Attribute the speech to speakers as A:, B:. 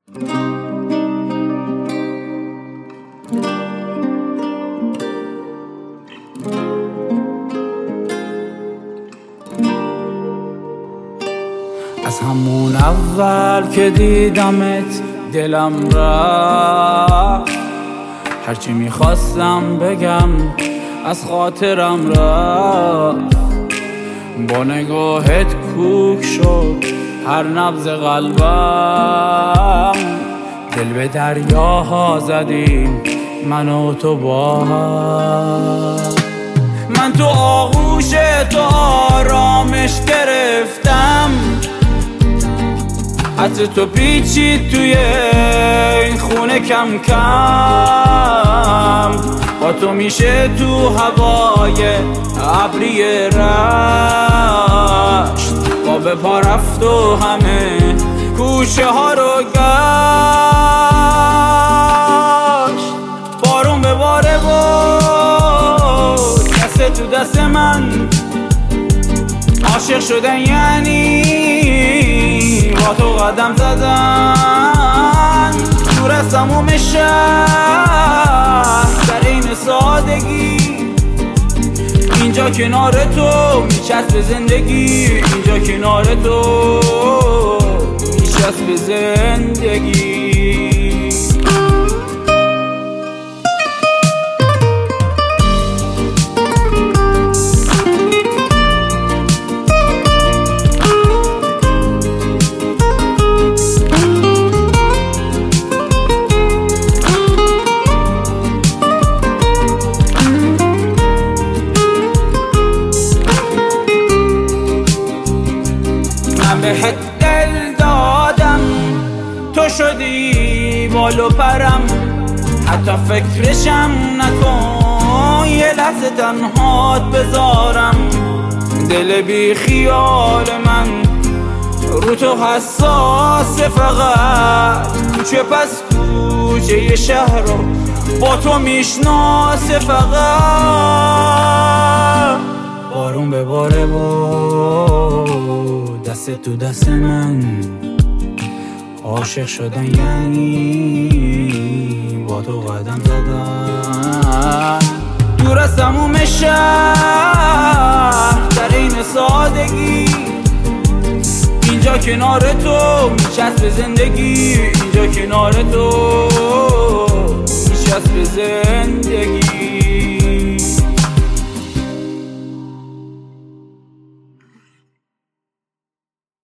A: از همون اول که دیدمت دلم رفت، هرچی میخواستم بگم از خاطرم رفت. با نگاهت کوک شد هر نبض قلبم، دل به دریاها زدیم من و تو با هم. من تو آغوش تو آرامش گرفتم، عطر تو پیچید توی این خونه کم کم. با تو میشه تو هوای ابری رشت، با به پا رفت و همه کوچه ها رو گشت. بارون به باره بود دست تو دست من، عاشق شدن یعنی با تو قدم زدن. دور از تموم شهر در این سادگی، اینجا کنار تو میچسب زندگی، اینجا کنار تو میچسب زندگی. بهت دل دادم، تو شدی بال و پرم، حتی فکرشم نکن یه لحظه تنهات بذارم. دل بی خیال من رو تو حساس، فقط کوچه پس کوچه یه شهر رو با تو میشناسه فقط. بارون به باره بود دست تو دست من، عاشق شدن یعنی با تو قدم زدن. دور از تموم شهر در این سادگی، اینجا کنار تو میچسب زندگی، اینجا کنار تو میچسب زندگی.